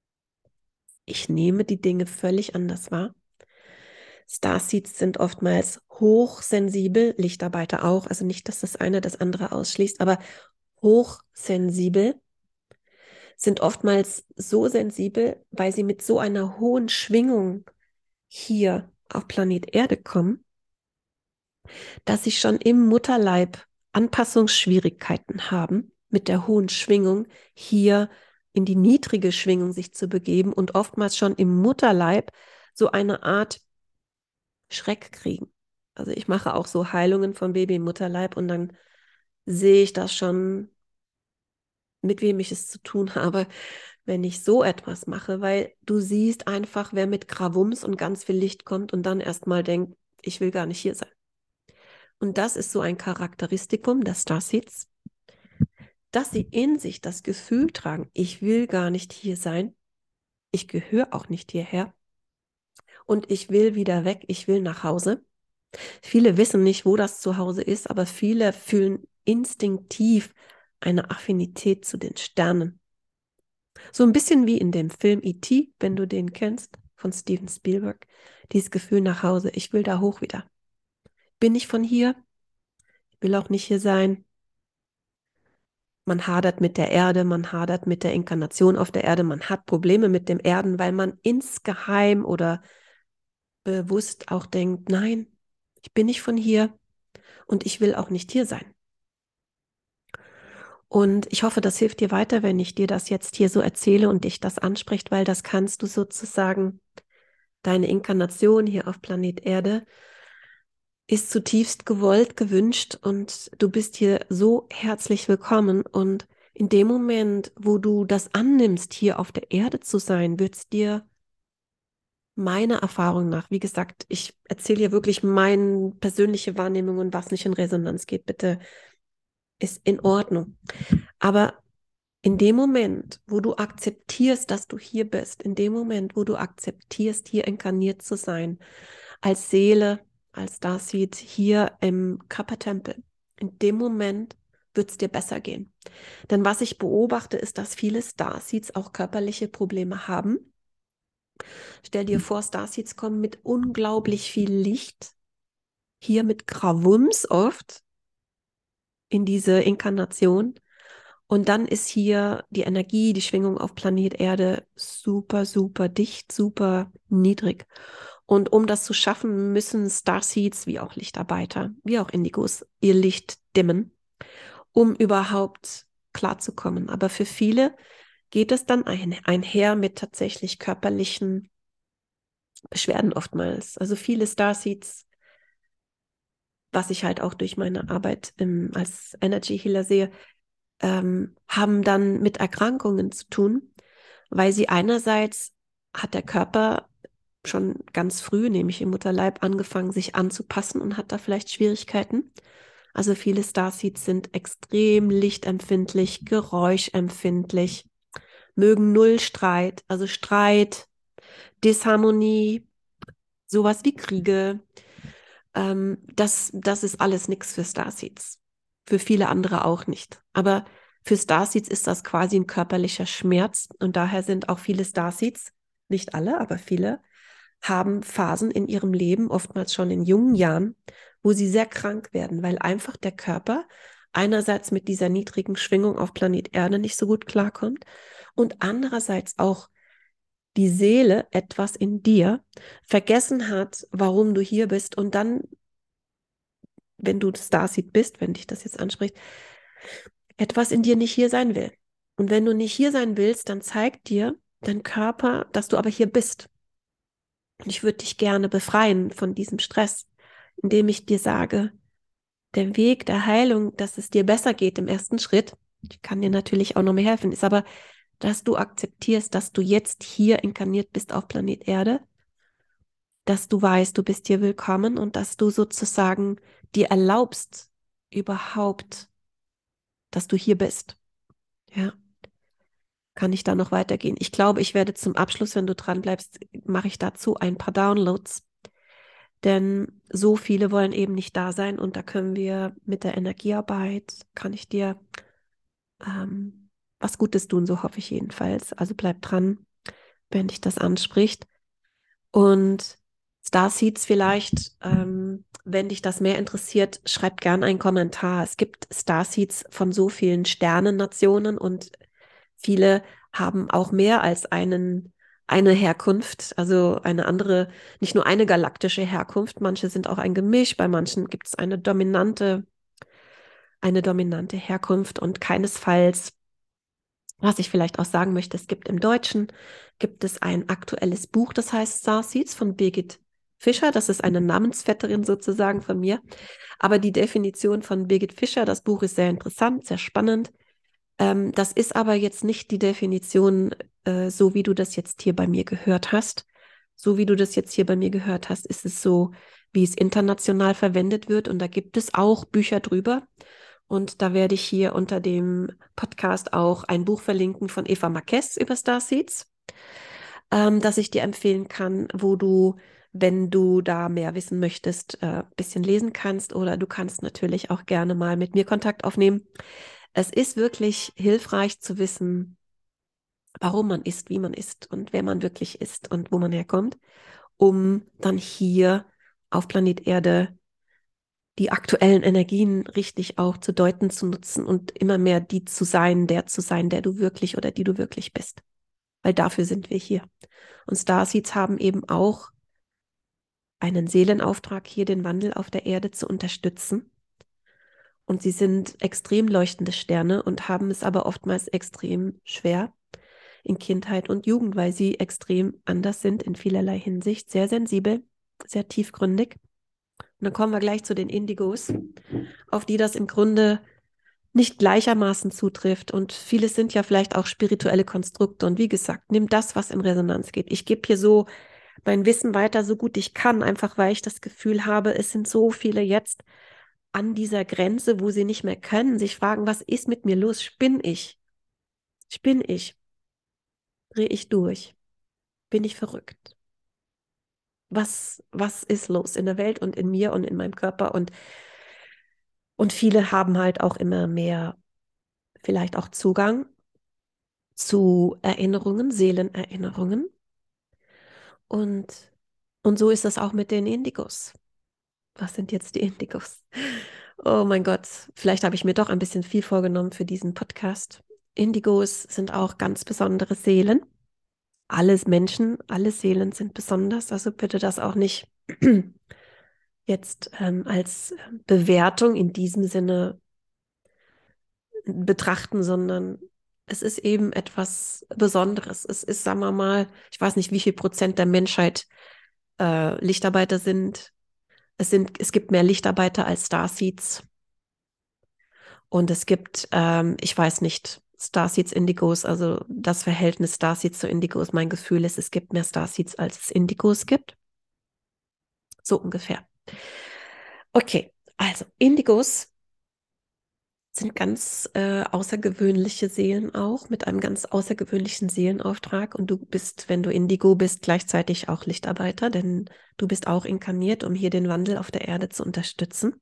ich nehme die Dinge völlig anders wahr. Starseeds sind oftmals hochsensibel, Lichtarbeiter auch, also nicht, dass das eine das andere ausschließt, aber hochsensibel, sind oftmals so sensibel, weil sie mit so einer hohen Schwingung hier auf Planet Erde kommen, dass sie schon im Mutterleib Anpassungsschwierigkeiten haben, mit der hohen Schwingung hier in die niedrige Schwingung sich zu begeben und oftmals schon im Mutterleib so eine Art Schreck kriegen. Also ich mache auch so Heilungen von Baby im Mutterleib und dann sehe ich das schon, mit wem ich es zu tun habe, wenn ich so etwas mache, weil du siehst einfach, wer mit Gravums und ganz viel Licht kommt und dann erstmal denkt, ich will gar nicht hier sein. Und das ist so ein Charakteristikum der Starseeds, dass sie in sich das Gefühl tragen, ich will gar nicht hier sein, ich gehöre auch nicht hierher und ich will wieder weg, ich will nach Hause. Viele wissen nicht, wo das Zuhause ist, aber viele fühlen instinktiv eine Affinität zu den Sternen. So ein bisschen wie in dem Film E T, wenn du den kennst, von Steven Spielberg. Dieses Gefühl nach Hause, ich will da hoch wieder. Bin ich von hier? Ich will auch nicht hier sein. Man hadert mit der Erde, man hadert mit der Inkarnation auf der Erde, man hat Probleme mit dem Erden, weil man insgeheim oder bewusst auch denkt, nein, ich bin nicht von hier und ich will auch nicht hier sein. Und ich hoffe, das hilft dir weiter, wenn ich dir das jetzt hier so erzähle und dich das anspricht, weil das kannst du sozusagen, deine Inkarnation hier auf Planet Erde ist zutiefst gewollt, gewünscht und du bist hier so herzlich willkommen. Und in dem Moment, wo du das annimmst, hier auf der Erde zu sein, wird es dir meiner Erfahrung nach, wie gesagt, ich erzähle hier wirklich meine persönliche Wahrnehmung und was nicht in Resonanz geht, bitte, ist in Ordnung. Aber in dem Moment, wo du akzeptierst, dass du hier bist, in dem Moment, wo du akzeptierst, hier inkarniert zu sein, als Seele, als Starseed hier im Körpertempel, in dem Moment wird es dir besser gehen. Denn was ich beobachte, ist, dass viele Starseeds auch körperliche Probleme haben. Stell dir vor, Starseeds kommen mit unglaublich viel Licht, hier mit Gravums oft in diese Inkarnation. Und dann ist hier die Energie, die Schwingung auf Planet Erde super, super dicht, super niedrig. Und um das zu schaffen, müssen Starseeds, wie auch Lichtarbeiter, wie auch Indigos, ihr Licht dimmen, um überhaupt klarzukommen. Aber für viele geht es dann ein, einher mit tatsächlich körperlichen Beschwerden oftmals. Also viele Starseeds, was ich halt auch durch meine Arbeit im, als Energy Healer sehe, ähm, haben dann mit Erkrankungen zu tun, weil sie einerseits hat der Körper schon ganz früh, nämlich im Mutterleib, angefangen, sich anzupassen und hat da vielleicht Schwierigkeiten. Also viele Starseeds sind extrem lichtempfindlich, geräuschempfindlich, mögen null Streit, also Streit, Disharmonie, sowas wie Kriege. Ähm, das, das ist alles nichts für Starseeds. Für viele andere auch nicht. Aber für Starseeds ist das quasi ein körperlicher Schmerz und daher sind auch viele Starseeds, nicht alle, aber viele, haben Phasen in ihrem Leben, oftmals schon in jungen Jahren, wo sie sehr krank werden, weil einfach der Körper einerseits mit dieser niedrigen Schwingung auf Planet Erde nicht so gut klarkommt und andererseits auch die Seele etwas in dir vergessen hat, warum du hier bist und dann, wenn du Starseed bist, wenn dich das jetzt anspricht, etwas in dir nicht hier sein will. Und wenn du nicht hier sein willst, dann zeigt dir dein Körper, dass du aber hier bist. Und ich würde dich gerne befreien von diesem Stress, indem ich dir sage, der Weg der Heilung, dass es dir besser geht im ersten Schritt, ich kann dir natürlich auch noch mehr helfen, ist aber, dass du akzeptierst, dass du jetzt hier inkarniert bist auf Planet Erde, dass du weißt, du bist hier willkommen und dass du sozusagen dir erlaubst, überhaupt, dass du hier bist. Ja, kann ich da noch weitergehen? Ich glaube, ich werde zum Abschluss, wenn du dran bleibst, mache ich dazu ein paar Downloads. Denn so viele wollen eben nicht da sein und da können wir mit der Energiearbeit, kann ich dir ähm, was Gutes tun, so hoffe ich jedenfalls. Also bleib dran, wenn dich das anspricht. Und Starseeds vielleicht, ähm, wenn dich das mehr interessiert, schreib gern einen Kommentar. Es gibt Starseeds von so vielen Sternennationen und viele haben auch mehr als einen, eine Herkunft, also eine andere, nicht nur eine galaktische Herkunft. Manche sind auch ein Gemisch, bei manchen gibt es eine dominante, eine dominante Herkunft und keinesfalls, was ich vielleicht auch sagen möchte, es gibt im Deutschen, gibt es ein aktuelles Buch, das heißt Starseeds von Birgit Fischer. Das ist eine Namensvetterin sozusagen von mir. Aber die Definition von Birgit Fischer, das Buch ist sehr interessant, sehr spannend. Ähm, das ist aber jetzt nicht die Definition äh, so wie du das jetzt hier bei mir gehört hast. So wie du das jetzt hier bei mir gehört hast, ist es so, wie es international verwendet wird. Und da gibt es auch Bücher drüber. Und da werde ich hier unter dem Podcast auch ein Buch verlinken von Eva Marquez über Starseeds, ähm, das ich dir empfehlen kann, wo du, wenn du da mehr wissen möchtest, ein äh, bisschen lesen kannst. Oder du kannst natürlich auch gerne mal mit mir Kontakt aufnehmen. Es ist wirklich hilfreich zu wissen, warum man ist, wie man ist und wer man wirklich ist und wo man herkommt, um dann hier auf Planet Erde die aktuellen Energien richtig auch zu deuten, zu nutzen und immer mehr die zu sein, der zu sein, der du wirklich oder die du wirklich bist. Weil dafür sind wir hier. Und Starseeds haben eben auch einen Seelenauftrag, hier den Wandel auf der Erde zu unterstützen. Und sie sind extrem leuchtende Sterne und haben es aber oftmals extrem schwer in Kindheit und Jugend, weil sie extrem anders sind in vielerlei Hinsicht, sehr sensibel, sehr tiefgründig. Und dann kommen wir gleich zu den Indigos, auf die das im Grunde nicht gleichermaßen zutrifft. Und vieles sind ja vielleicht auch spirituelle Konstrukte. Und wie gesagt, nimm das, was in Resonanz geht. Ich gebe hier so mein Wissen weiter, so gut ich kann, einfach weil ich das Gefühl habe, es sind so viele jetzt an dieser Grenze, wo sie nicht mehr können, sich fragen, was ist mit mir los? Spinne ich? Spinne ich? Drehe ich durch? Bin ich verrückt? Was, was ist los in der Welt und in mir und in meinem Körper? Und, und viele haben halt auch immer mehr vielleicht auch Zugang zu Erinnerungen, Seelenerinnerungen. Und, und so ist das auch mit den Indigos. Was sind jetzt die Indigos? Oh mein Gott, vielleicht habe ich mir doch ein bisschen viel vorgenommen für diesen Podcast. Indigos sind auch ganz besondere Seelen. Alles Menschen, alle Seelen sind besonders. Also bitte das auch nicht jetzt ähm, als Bewertung in diesem Sinne betrachten, sondern es ist eben etwas Besonderes. Es ist, sagen wir mal, ich weiß nicht, wie viel Prozent der Menschheit äh, Lichtarbeiter sind. Es sind, es gibt mehr Lichtarbeiter als Starseeds. Und es gibt, ähm, ich weiß nicht, Starseeds, Indigos, also das Verhältnis Starseeds zu Indigos, mein Gefühl ist, es gibt mehr Starseeds, als es Indigos gibt. So ungefähr. Okay, also Indigos sind ganz äh, außergewöhnliche Seelen auch, mit einem ganz außergewöhnlichen Seelenauftrag. Und du bist, wenn du Indigo bist, gleichzeitig auch Lichtarbeiter, denn du bist auch inkarniert, um hier den Wandel auf der Erde zu unterstützen.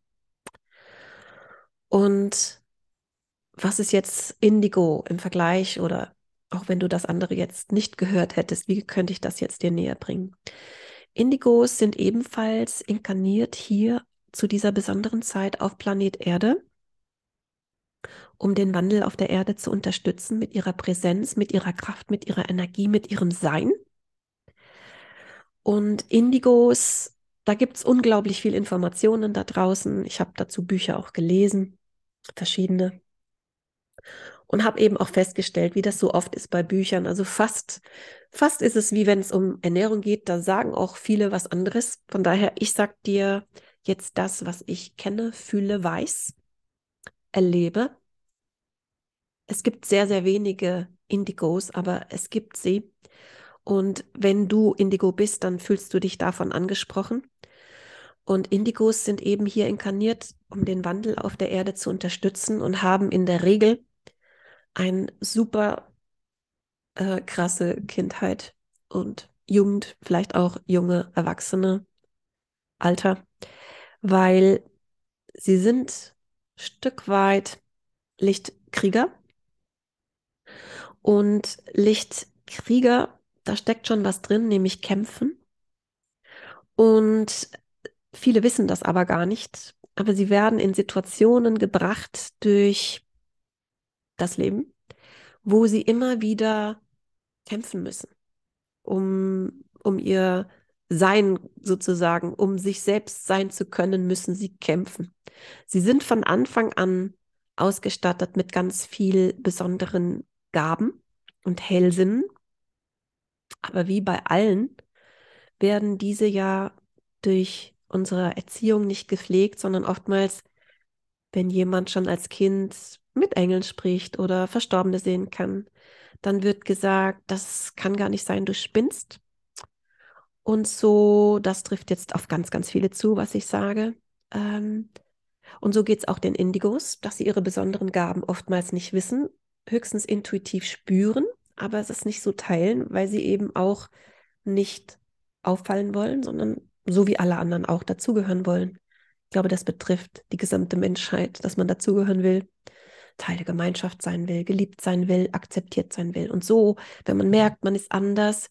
Und was ist jetzt Indigo im Vergleich oder auch wenn du das andere jetzt nicht gehört hättest, wie könnte ich das jetzt dir näher bringen? Indigos sind ebenfalls inkarniert hier zu dieser besonderen Zeit auf Planet Erde, um den Wandel auf der Erde zu unterstützen mit ihrer Präsenz, mit ihrer Kraft, mit ihrer Energie, mit ihrem Sein. Und Indigos, da gibt es unglaublich viel Informationen da draußen. Ich habe dazu Bücher auch gelesen, verschiedene. Und habe eben auch festgestellt, wie das so oft ist bei Büchern. Also fast, fast ist es wie wenn es um Ernährung geht, da sagen auch viele was anderes. Von daher, ich sag dir jetzt das, was ich kenne, fühle, weiß, erlebe. Es gibt sehr, sehr wenige Indigos, aber es gibt sie. Und wenn du Indigo bist, dann fühlst du dich davon angesprochen. Und Indigos sind eben hier inkarniert, um den Wandel auf der Erde zu unterstützen und haben in der Regel ein super äh, krasse Kindheit und Jugend, vielleicht auch junge Erwachsene, Alter, weil sie sind ein Stück weit Lichtkrieger und Lichtkrieger, da steckt schon was drin, nämlich kämpfen. Und viele wissen das aber gar nicht, aber sie werden in Situationen gebracht durch das Leben, wo sie immer wieder kämpfen müssen, um, um ihr Sein sozusagen, um sich selbst sein zu können, müssen sie kämpfen. Sie sind von Anfang an ausgestattet mit ganz viel besonderen Gaben und Hellsinnen, aber wie bei allen werden diese ja durch unsere Erziehung nicht gepflegt, sondern oftmals, wenn jemand schon als Kind mit Engeln spricht oder Verstorbene sehen kann, dann wird gesagt, das kann gar nicht sein, du spinnst. Und so, das trifft jetzt auf ganz, ganz viele zu, was ich sage. Ähm, und so geht es auch den Indigos, dass sie ihre besonderen Gaben oftmals nicht wissen, höchstens intuitiv spüren, aber es ist nicht so teilen, weil sie eben auch nicht auffallen wollen, sondern so wie alle anderen auch dazugehören wollen. Ich glaube, das betrifft die gesamte Menschheit, dass man dazugehören will, Teil der Gemeinschaft sein will, geliebt sein will, akzeptiert sein will. Und so, wenn man merkt, man ist anders,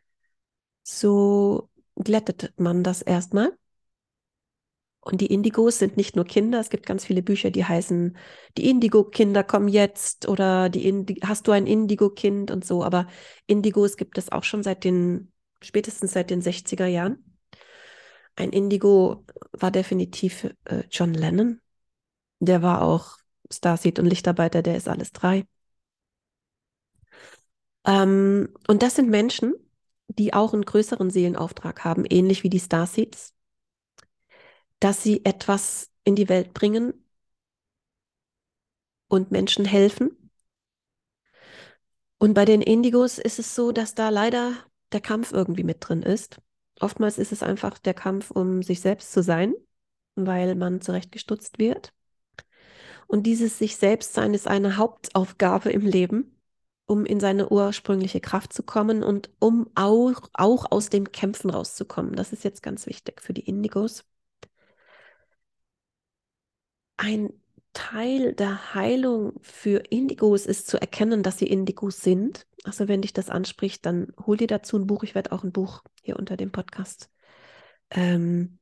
so glättet man das erstmal. Und die Indigos sind nicht nur Kinder, es gibt ganz viele Bücher, die heißen, die Indigo-Kinder kommen jetzt oder die Indi hast du ein Indigo-Kind und so. Aber Indigos gibt es auch schon seit den, spätestens seit den sechziger Jahren. Ein Indigo war definitiv äh, John Lennon. Der war auch Starseed und Lichtarbeiter, der ist alles drei. Ähm, und das sind Menschen, die auch einen größeren Seelenauftrag haben, ähnlich wie die Starseeds, dass sie etwas in die Welt bringen und Menschen helfen. Und bei den Indigos ist es so, dass da leider der Kampf irgendwie mit drin ist. Oftmals ist es einfach der Kampf, um sich selbst zu sein, weil man zurechtgestutzt wird. Und dieses sich selbst sein ist eine Hauptaufgabe im Leben, um in seine ursprüngliche Kraft zu kommen und um auch, auch aus dem Kämpfen rauszukommen. Das ist jetzt ganz wichtig für die Indigos. Ein Teil der Heilung für Indigos ist zu erkennen, dass sie Indigos sind. Also wenn dich das anspricht, dann hol dir dazu ein Buch. Ich werde auch ein Buch hier unter dem Podcast ähm,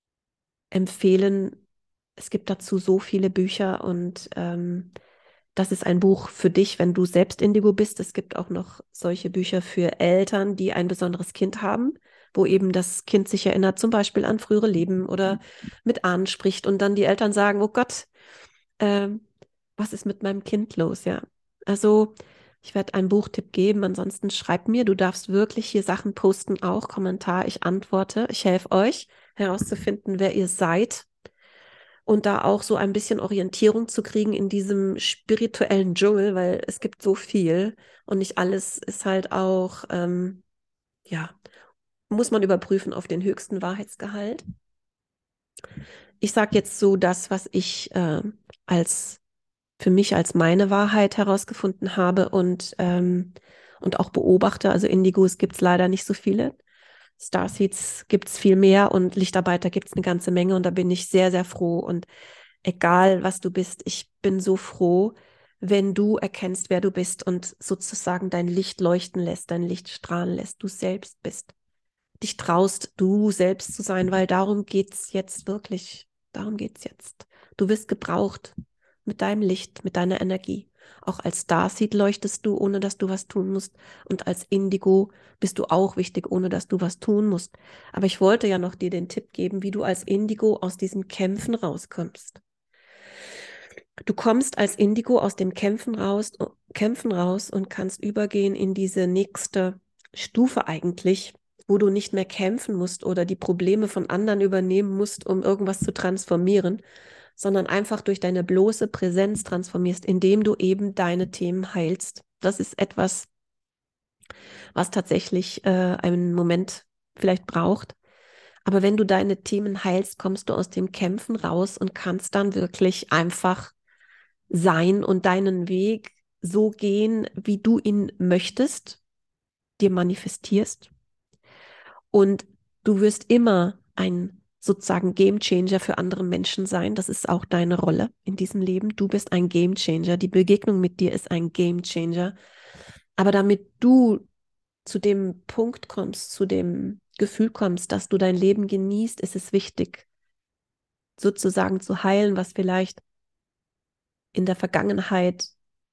empfehlen. Es gibt dazu so viele Bücher und ähm, das ist ein Buch für dich, wenn du selbst Indigo bist. Es gibt auch noch solche Bücher für Eltern, die ein besonderes Kind haben, wo eben das Kind sich erinnert, zum Beispiel an frühere Leben oder mit Ahnen spricht und dann die Eltern sagen, oh Gott, ähm, was ist mit meinem Kind los? Ja, also ich werde einen Buchtipp geben. Ansonsten schreib mir, du darfst wirklich hier Sachen posten, auch Kommentar. Ich antworte. Ich helfe euch herauszufinden, wer ihr seid und da auch so ein bisschen Orientierung zu kriegen in diesem spirituellen Dschungel, weil es gibt so viel und nicht alles ist halt auch, ähm, ja, muss man überprüfen auf den höchsten Wahrheitsgehalt. Ich sage jetzt so das, was ich äh, als für mich als meine Wahrheit herausgefunden habe und, ähm, und auch beobachte. Also Indigos gibt es leider nicht so viele. Starseeds gibt es viel mehr und Lichtarbeiter gibt es eine ganze Menge und da bin ich sehr, sehr froh. Und egal, was du bist, ich bin so froh, wenn du erkennst, wer du bist und sozusagen dein Licht leuchten lässt, dein Licht strahlen lässt, du selbst bist. Dich traust, du selbst zu sein, weil darum geht es jetzt wirklich. Darum geht es jetzt. Du wirst gebraucht mit deinem Licht, mit deiner Energie. Auch als Starseed leuchtest du, ohne dass du was tun musst. Und als Indigo bist du auch wichtig, ohne dass du was tun musst. Aber ich wollte ja noch dir den Tipp geben, wie du als Indigo aus diesen Kämpfen rauskommst. Du kommst als Indigo aus dem Kämpfen raus, Kämpfen raus und kannst übergehen in diese nächste Stufe eigentlich, wo du nicht mehr kämpfen musst oder die Probleme von anderen übernehmen musst, um irgendwas zu transformieren, sondern einfach durch deine bloße Präsenz transformierst, indem du eben deine Themen heilst. Das ist etwas, was tatsächlich äh, einen Moment vielleicht braucht. Aber wenn du deine Themen heilst, kommst du aus dem Kämpfen raus und kannst dann wirklich einfach sein und deinen Weg so gehen, wie du ihn möchtest, dir manifestierst. Und du wirst immer ein sozusagen Game Changer für andere Menschen sein. Das ist auch deine Rolle in diesem Leben. Du bist ein Game Changer. Die Begegnung mit dir ist ein Game Changer. Aber damit du zu dem Punkt kommst, zu dem Gefühl kommst, dass du dein Leben genießt, ist es wichtig, sozusagen zu heilen, was vielleicht in der Vergangenheit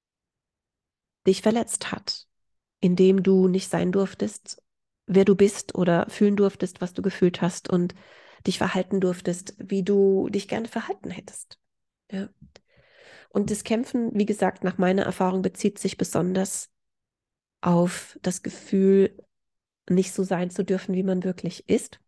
dich verletzt hat, indem du nicht sein durftest, wer du bist oder fühlen durftest, was du gefühlt hast und dich verhalten durftest, wie du dich gerne verhalten hättest. Ja. Und das Kämpfen, wie gesagt, nach meiner Erfahrung bezieht sich besonders auf das Gefühl, nicht so sein zu dürfen, wie man wirklich ist.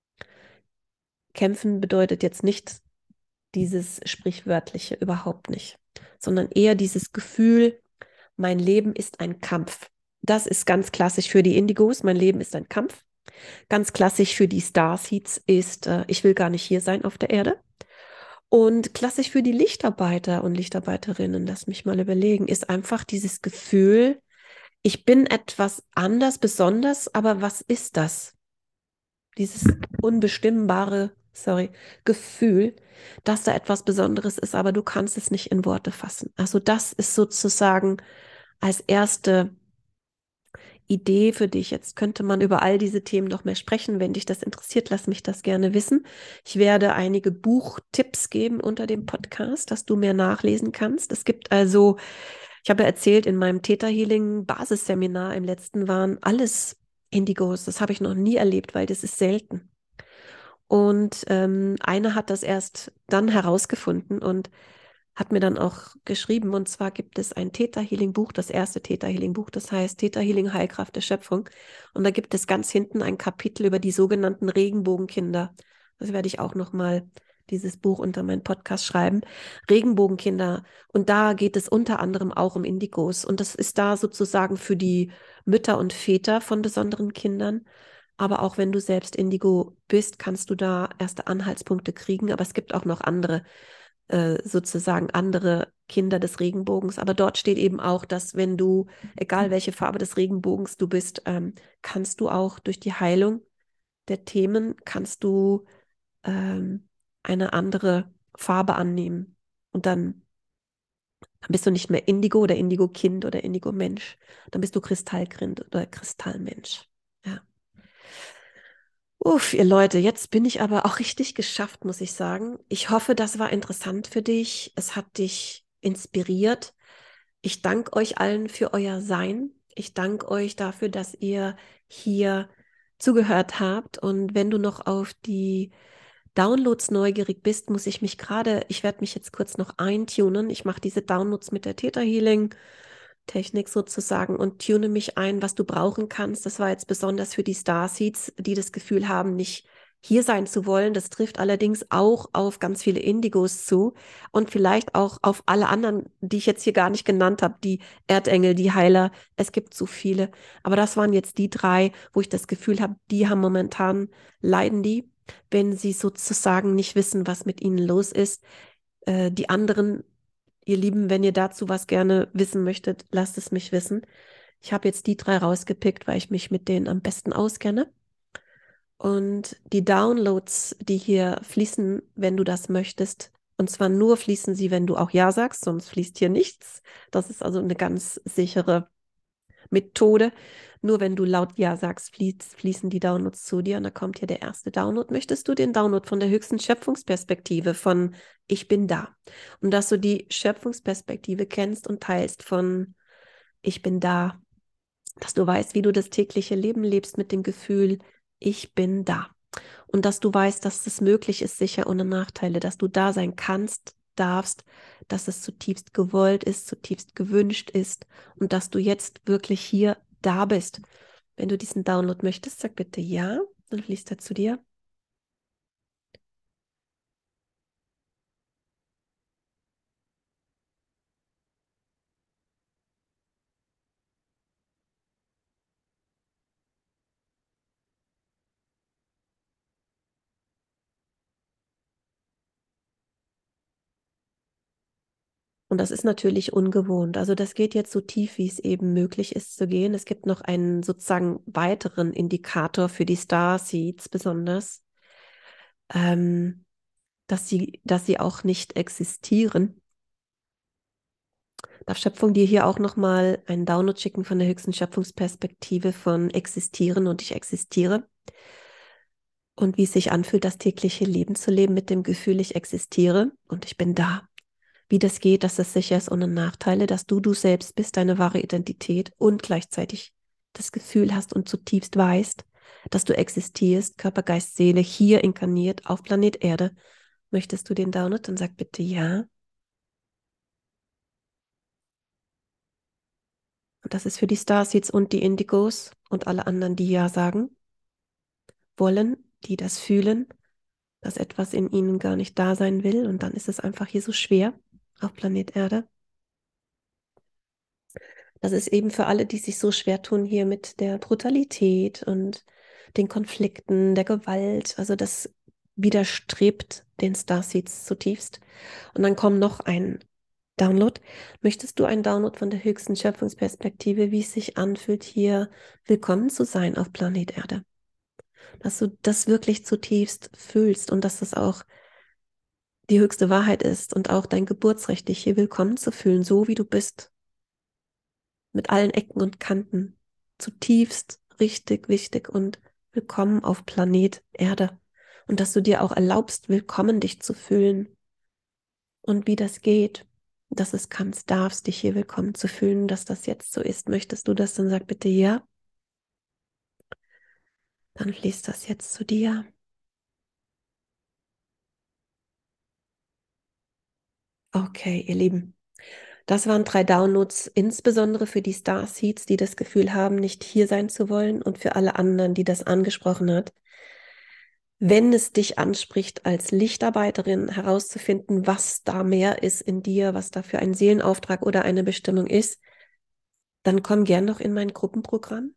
Kämpfen bedeutet jetzt nicht dieses Sprichwörtliche, überhaupt nicht, sondern eher dieses Gefühl, Mein Leben ist ein Kampf. Das ist ganz klassisch für die Indigos. Mein Leben ist ein Kampf. Ganz klassisch für die Starseeds ist, äh, ich will gar nicht hier sein auf der Erde. Und klassisch für die Lichtarbeiter und Lichtarbeiterinnen, lass mich mal überlegen, ist einfach dieses Gefühl, ich bin etwas anders, besonders, aber was ist das? Dieses unbestimmbare, sorry, Gefühl, dass da etwas Besonderes ist, aber du kannst es nicht in Worte fassen. Also das ist sozusagen als erste Idee für dich. Jetzt könnte man über all diese Themen noch mehr sprechen. Wenn dich das interessiert, lass mich das gerne wissen. Ich werde einige Buchtipps geben unter dem Podcast, dass du mehr nachlesen kannst. Es gibt also, ich habe ja erzählt, in meinem Theta Healing Basisseminar im letzten waren alles Indigos. Das habe ich noch nie erlebt, weil das ist selten. Und ähm, eine hat das erst dann herausgefunden und hat mir dann auch geschrieben. Und zwar gibt es ein Theta Healing Buch, das erste Theta Healing Buch, das heißt Theta Healing Heilkraft der Schöpfung. Und da gibt es ganz hinten ein Kapitel über die sogenannten Regenbogenkinder. Das werde ich auch nochmal dieses Buch unter meinen Podcast schreiben. Regenbogenkinder. Und da geht es unter anderem auch um Indigos. Und das ist da sozusagen für die Mütter und Väter von besonderen Kindern. Aber auch wenn du selbst Indigo bist, kannst du da erste Anhaltspunkte kriegen. Aber es gibt auch noch andere, äh, sozusagen andere Kinder des Regenbogens. Aber dort steht eben auch, dass wenn du, egal welche Farbe des Regenbogens du bist, ähm, kannst du auch durch die Heilung der Themen, kannst du ähm, eine andere Farbe annehmen. Und dann, dann bist du nicht mehr Indigo oder Indigo-Kind oder Indigo-Mensch. Dann bist du Kristallkind oder Kristallmensch. Ja. Uff, ihr Leute, jetzt bin ich aber auch richtig geschafft, muss ich sagen. Ich hoffe, das war interessant für dich. Es hat dich inspiriert. Ich danke euch allen für euer Sein. Ich danke euch dafür, dass ihr hier zugehört habt. Und wenn du noch auf die Downloads neugierig bist, muss ich mich gerade, ich werde mich jetzt kurz noch eintunen. Ich mache diese Downloads mit der Theta Healing Technik sozusagen und tune mich ein, was du brauchen kannst. Das war jetzt besonders für die Starseeds, die das Gefühl haben, nicht hier sein zu wollen. Das trifft allerdings auch auf ganz viele Indigos zu und vielleicht auch auf alle anderen, die ich jetzt hier gar nicht genannt habe, die Erdengel, die Heiler. Es gibt so viele. Aber das waren jetzt die drei, wo ich das Gefühl habe, die haben momentan, leiden die, wenn sie sozusagen nicht wissen, was mit ihnen los ist. Äh, die anderen, ihr Lieben, wenn ihr dazu was gerne wissen möchtet, lasst es mich wissen. Ich habe jetzt die drei rausgepickt, weil ich mich mit denen am besten auskenne. Und die Downloads, die hier fließen, wenn du das möchtest, und zwar nur fließen sie, wenn du auch Ja sagst, sonst fließt hier nichts. Das ist also eine ganz sichere Methode. Nur wenn du laut Ja sagst, fließ, fließen die Downloads zu dir. Und da kommt hier der erste Download. Möchtest du den Download von der höchsten Schöpfungsperspektive von Ich bin da? Und dass du die Schöpfungsperspektive kennst und teilst von Ich bin da. Dass du weißt, wie du das tägliche Leben lebst mit dem Gefühl, ich bin da. Und dass du weißt, dass es möglich ist, sicher ohne Nachteile, dass du da sein kannst, darfst, dass es zutiefst gewollt ist, zutiefst gewünscht ist und dass du jetzt wirklich hier da bist. Wenn du diesen Download möchtest, sag bitte ja, dann fließt er zu dir. Und das ist natürlich ungewohnt. Also das geht jetzt so tief, wie es eben möglich ist zu gehen. Es gibt noch einen sozusagen weiteren Indikator für die Starseeds besonders, ähm, dass sie, dass sie auch nicht existieren. Darf Schöpfung dir hier auch nochmal einen Download schicken von der höchsten Schöpfungsperspektive von Existieren und ich existiere? Und wie es sich anfühlt, das tägliche Leben zu leben mit dem Gefühl, ich existiere und ich bin da. Wie das geht, dass das sicher ist ohne Nachteile, dass du du selbst bist, deine wahre Identität und gleichzeitig das Gefühl hast und zutiefst weißt, dass du existierst, Körper, Geist, Seele, hier inkarniert auf Planet Erde. Möchtest du den Download? Dann sag bitte ja. Und das ist für die Starseeds und die Indigos und alle anderen, die ja sagen wollen, die das fühlen, dass etwas in ihnen gar nicht da sein will. Und dann ist es einfach hier so schwer auf Planet Erde. Das ist eben für alle, die sich so schwer tun hier mit der Brutalität und den Konflikten, der Gewalt. Also das widerstrebt den Starseeds zutiefst. Und dann kommt noch ein Download. Möchtest du einen Download von der höchsten Schöpfungsperspektive, wie es sich anfühlt, hier willkommen zu sein auf Planet Erde? Dass du das wirklich zutiefst fühlst und dass das auch die höchste Wahrheit ist und auch dein Geburtsrecht, dich hier willkommen zu fühlen, so wie du bist, mit allen Ecken und Kanten, zutiefst richtig wichtig und willkommen auf Planet Erde. Und dass du dir auch erlaubst, willkommen dich zu fühlen und wie das geht, dass es kannst, darfst, dich hier willkommen zu fühlen, dass das jetzt so ist. Möchtest du das, dann sag bitte ja. Dann fließt das jetzt zu dir. Okay, ihr Lieben. Das waren drei Downloads, insbesondere für die Starseeds, die das Gefühl haben, nicht hier sein zu wollen, und für alle anderen, die das angesprochen hat. Wenn es dich anspricht, als Lichtarbeiterin herauszufinden, was da mehr ist in dir, was da für ein Seelenauftrag oder eine Bestimmung ist, dann komm gern noch in mein Gruppenprogramm.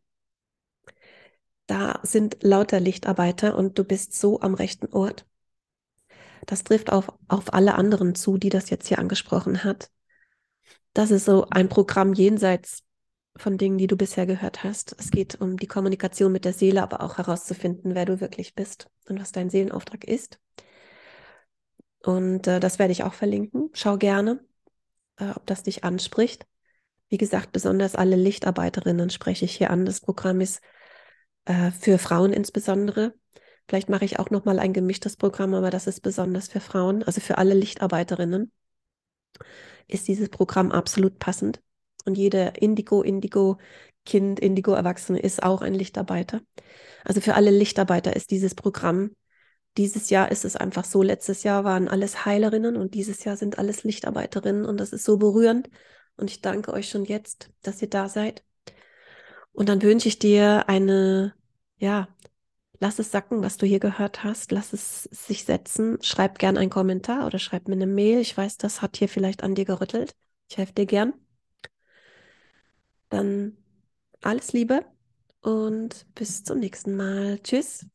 Da sind lauter Lichtarbeiter und du bist so am rechten Ort. Das trifft auf, auf alle anderen zu, die das jetzt hier angesprochen hat. Das ist so ein Programm jenseits von Dingen, die du bisher gehört hast. Es geht um die Kommunikation mit der Seele, aber auch herauszufinden, wer du wirklich bist und was dein Seelenauftrag ist. Und äh, das werde ich auch verlinken. Schau gerne, äh, ob das dich anspricht. Wie gesagt, besonders alle Lichtarbeiterinnen spreche ich hier an. Das Programm ist äh, für Frauen insbesondere. Vielleicht mache ich auch noch mal ein gemischtes Programm, aber das ist besonders für Frauen, also für alle Lichtarbeiterinnen ist dieses Programm absolut passend. Und jeder Indigo, Indigo-Kind, Indigo-Erwachsene ist auch ein Lichtarbeiter. Also für alle Lichtarbeiter ist dieses Programm. Dieses Jahr ist es einfach so. Letztes Jahr waren alles Heilerinnen und dieses Jahr sind alles Lichtarbeiterinnen. Und das ist so berührend. Und ich danke euch schon jetzt, dass ihr da seid. Und dann wünsche ich dir eine, ja, lass es sacken, was du hier gehört hast. Lass es sich setzen. Schreib gern einen Kommentar oder schreib mir eine Mail. Ich weiß, das hat hier vielleicht an dir gerüttelt. Ich helfe dir gern. Dann alles Liebe und bis zum nächsten Mal. Tschüss.